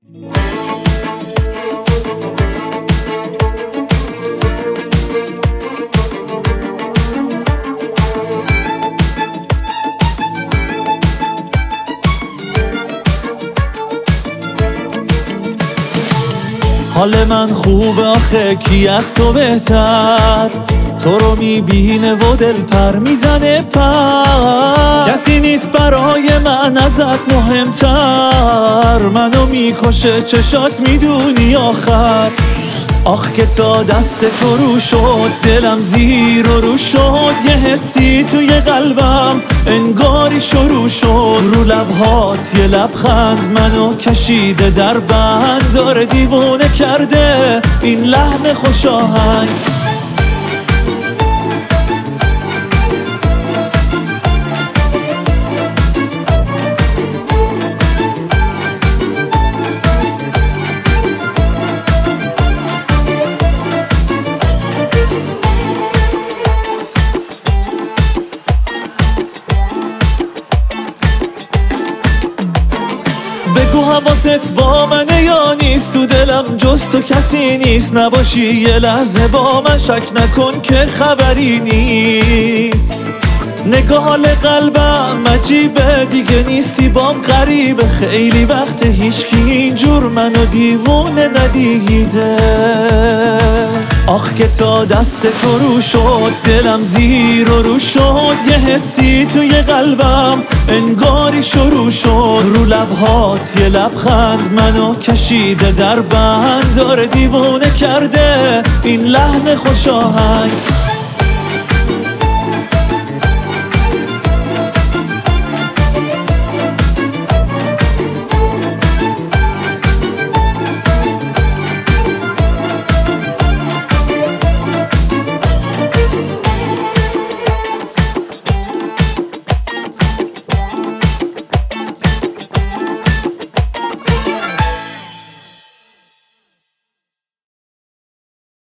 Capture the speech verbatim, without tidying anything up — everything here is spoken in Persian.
حال من خوبه آخه کی از تو بهتر، تو رو میبینه و دل پر میزنه پر. کسی نیست برای من ازت مهمتر، منو میکشه چشات میدونی آخر. آخ که تا دست تو رو شد دلم زیر و رو شد، یه حسی توی قلبم انگاری شروع شد. رو لبهات یه لبخند منو کشیده در بند، داره دیوونه کرده این لحن خوش آهنگ. بگو حواست با منه یا نیست، تو دلم جز تو کسی نیست. نباشی یه لحظه با من شک نکن که خبری نیست. نگاه قلبم عجیبه دیگه نیستی بام غریبه، خیلی وقت هیچکی اینجور منو دیوونه ندیده. آخ که تا دست تو رو شد دلم زیر و رو شد، یه حسی توی قلبم انگاری شروع شد. رو لبهات یه لبخند منو کشیده در بند، داره دیوونه کرده این لحن خوش آهنگ.